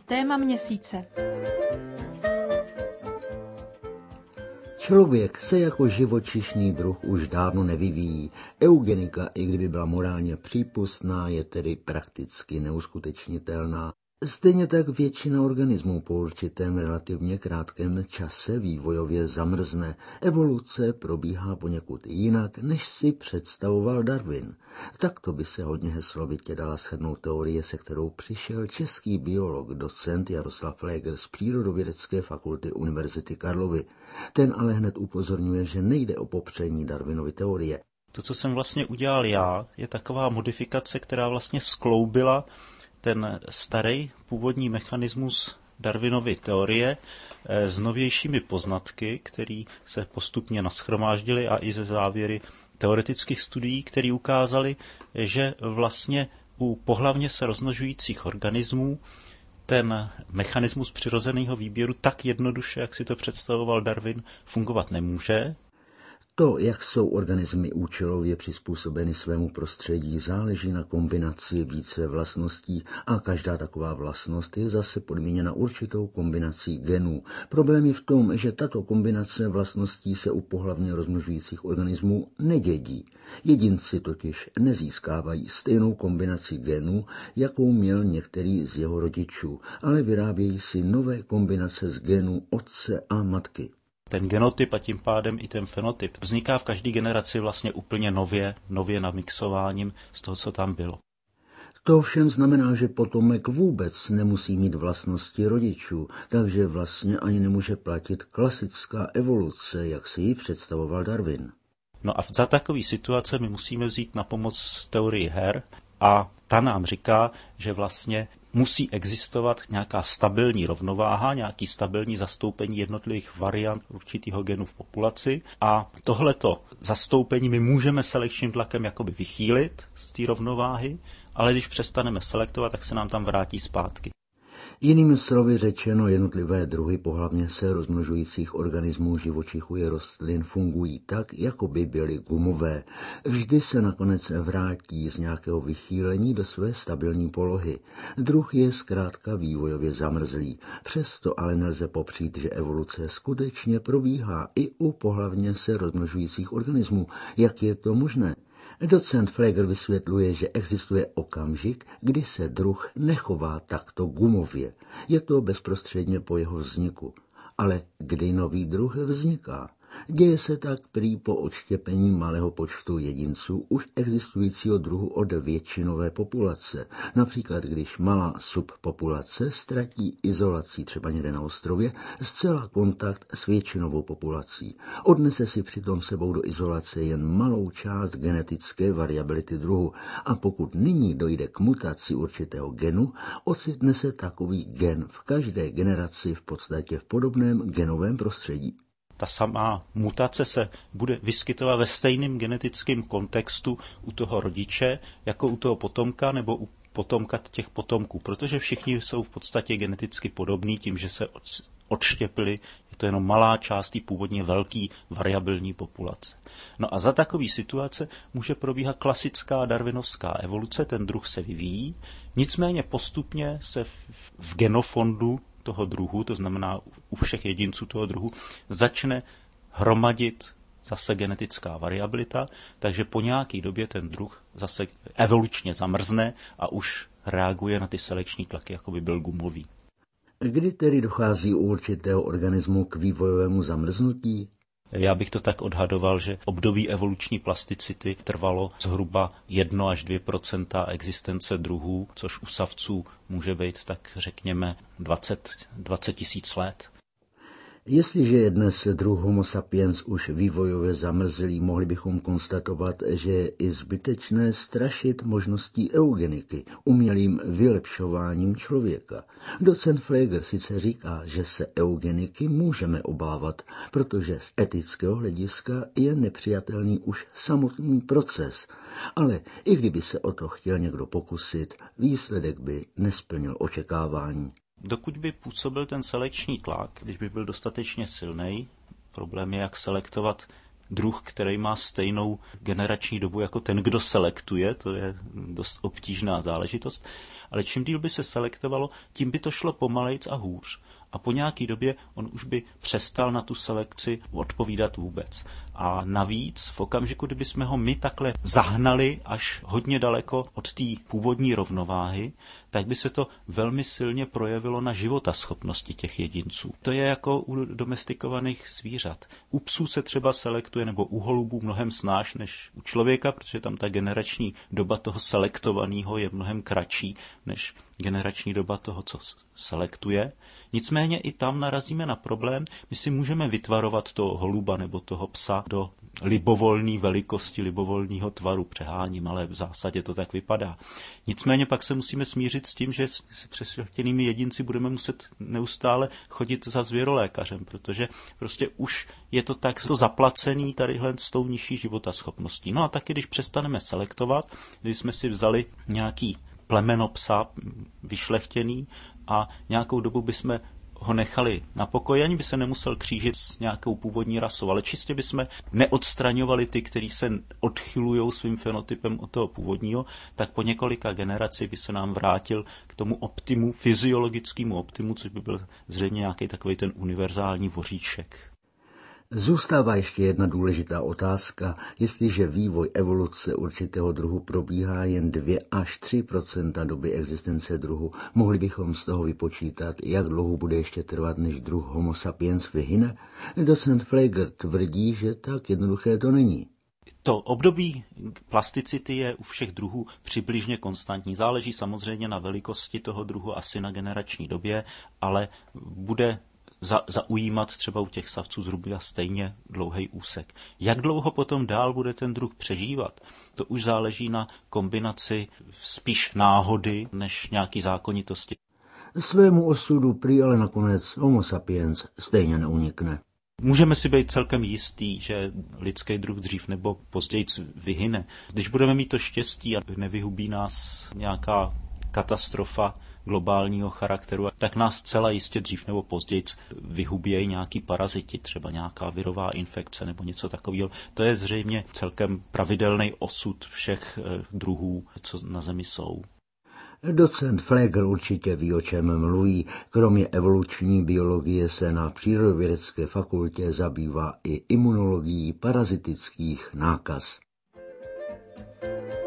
Téma měsíce. Člověk se jako živočišný druh už dávno nevyvíjí. Eugenika, i kdyby byla morálně přípustná, je tedy prakticky neuskutečnitelná. Stejně tak většina organismů po určitém relativně krátkém čase vývojově zamrzne. Evoluce probíhá poněkud jinak, než si představoval Darwin. Takto by se hodně heslovitě dala shrnout teorie, se kterou přišel český biolog, docent Jaroslav Flegr z Přírodovědecké fakulty Univerzity Karlovy. Ten ale hned upozorňuje, že nejde o popření Darwinovy teorie. To, co jsem vlastně udělal já, je taková modifikace, která vlastně skloubila ten starý původní mechanismus Darwinovy teorie s novějšími poznatky, které se postupně nashromáždily a i ze závěry teoretických studií, které ukázaly, že vlastně u pohlavně se rozmnožujících organismů ten mechanismus přirozeného výběru tak jednoduše, jak si to představoval Darwin, fungovat nemůže. To, jak jsou organismy účelově přizpůsobeny svému prostředí, záleží na kombinaci více vlastností a každá taková vlastnost je zase podmíněna určitou kombinací genů. Problém je v tom, že tato kombinace vlastností se u pohlavně rozmnožujících organismů nedědí. Jedinci totiž nezískávají stejnou kombinaci genů, jakou měl některý z jeho rodičů, ale vyrábějí si nové kombinace z genů otce a matky. Ten genotyp a tím pádem i ten fenotyp vzniká v každé generaci vlastně úplně nově namixováním z toho, co tam bylo. To všem znamená, že potomek vůbec nemusí mít vlastnosti rodičů, takže vlastně ani nemůže platit klasická evoluce, jak si ji představoval Darwin. No a za takové situace my musíme vzít na pomoc teorii her a ta nám říká, že vlastně musí existovat nějaká stabilní rovnováha, nějaký stabilní zastoupení jednotlivých variant určitého genu v populaci a tohleto zastoupení my můžeme selekčním tlakem jakoby vychýlit z té rovnováhy, ale když přestaneme selektovat, tak se nám tam vrátí zpátky. Jinými slovy řečeno, jednotlivé druhy pohlavně se rozmnožujících organismů, živočichů i rostlin fungují tak, jako by byly gumové. Vždy se nakonec vrátí z nějakého vychýlení do své stabilní polohy. Druh je zkrátka vývojově zamrzlý. Přesto ale nelze popřít, že evoluce skutečně probíhá i u pohlavně se rozmnožujících organismů. Jak je to možné? Docent Flegr vysvětluje, že existuje okamžik, kdy se druh nechová takto gumově. Je to bezprostředně po jeho vzniku. Ale kdy nový druh vzniká? Děje se tak prý po odštěpení malého počtu jedinců už existujícího druhu od většinové populace. Například, když malá subpopulace ztratí izolací třeba někde na ostrově zcela kontakt s většinovou populací. Odnese si přitom sebou do izolace jen malou část genetické variability druhu a pokud nyní dojde k mutaci určitého genu, ocitne se takový gen v každé generaci v podstatě v podobném genovém prostředí. Ta samá mutace se bude vyskytovat ve stejném genetickém kontextu u toho rodiče, jako u toho potomka nebo u potomka těch potomků, protože všichni jsou v podstatě geneticky podobní tím, že se odštěpili, je to jenom malá část té původně velké variabilní populace. No a za takové situace může probíhat klasická darwinovská evoluce, ten druh se vyvíjí, nicméně postupně se v genofondu toho druhu, to znamená u všech jedinců toho druhu, začne hromadit zase genetická variabilita, takže po nějaké době ten druh zase evolučně zamrzne a už reaguje na ty selekční tlaky, jako by byl gumový. Kdy tedy dochází u určitého organismu k vývojovému zamrznutí? Já bych to tak odhadoval, že období evoluční plasticity trvalo zhruba 1 až 2% existence druhů, což u savců může být tak řekněme 20 tisíc let. Jestliže je dnes druh Homo sapiens už vývojově zamrzlý, mohli bychom konstatovat, že je i zbytečné strašit možností eugeniky, umělým vylepšováním člověka. Docent Flegr sice říká, že se eugeniky můžeme obávat, protože z etického hlediska je nepřijatelný už samotný proces. Ale i kdyby se o to chtěl někdo pokusit, výsledek by nesplnil očekávání. Dokud by působil ten selekční tlak, když by byl dostatečně silný, problém je, jak selektovat druh, který má stejnou generační dobu jako ten, kdo selektuje, to je dost obtížná záležitost, ale čím díl by se selektovalo, tím by to šlo pomalejc a hůř. A po nějaký době on už by přestal na tu selekci odpovídat vůbec. A navíc v okamžiku, kdyby jsme ho my takhle zahnali až hodně daleko od té původní rovnováhy, tak by se to velmi silně projevilo na životaschopnosti těch jedinců. To je jako u domestikovaných zvířat. U psů se třeba selektuje, nebo u holubů mnohem snáš než u člověka, protože tam ta generační doba toho selektovaného je mnohem kratší než generační doba toho, co selektuje. Nicméně i tam narazíme na problém, my si můžeme vytvarovat toho holuba nebo toho psa do libovolné velikosti, libovolného tvaru, přeháním, ale v zásadě to tak vypadá. Nicméně pak se musíme smířit s tím, že s přešlechtěnými jedinci budeme muset neustále chodit za zvěrolékařem, protože prostě už je to tak zaplacený tadyhle s tou nižší životaschopností. No a taky, když přestaneme selektovat, když jsme si vzali nějaký plemeno psa vyšlechtěný a nějakou dobu bychom ho nechali na pokoji, ani by se nemusel křížit s nějakou původní rasou, ale čistě bychom neodstraňovali ty, kteří se odchylují svým fenotypem od toho původního, tak po několika generacích by se nám vrátil k tomu optimu, fyziologickému optimu, což by byl zřejmě nějaký takový ten univerzální voříšek. Zůstává ještě jedna důležitá otázka. Jestliže vývoj evoluce určitého druhu probíhá jen 2 až 3% doby existence druhu, mohli bychom z toho vypočítat, jak dlouho bude ještě trvat, než druh Homo sapiens vyhyne? Docent Pfleger tvrdí, že tak jednoduché to není. To období plasticity je u všech druhů přibližně konstantní. Záleží samozřejmě na velikosti toho druhu, asi na generační době, ale bude zaujímat třeba u těch savců zhruba stejně dlouhý úsek. Jak dlouho potom dál bude ten druh přežívat, to už záleží na kombinaci spíš náhody než nějaký zákonitosti. Svému osudu prý ale nakonec Homo sapiens stejně neunikne. Můžeme si být celkem jistý, že lidský druh dřív nebo později vyhyne. Když budeme mít to štěstí a nevyhubí nás nějaká katastrofa globálního charakteru, tak nás celá jistě dřív nebo později vyhubějí nějaký paraziti, třeba nějaká virová infekce nebo něco takového. To je zřejmě celkem pravidelný osud všech druhů, co na Zemi jsou. Docent Pfleger určitě ví, o čem mluví. Kromě evoluční biologie se na Přírodovědecké fakultě zabývá i imunologií parazitických nákaz.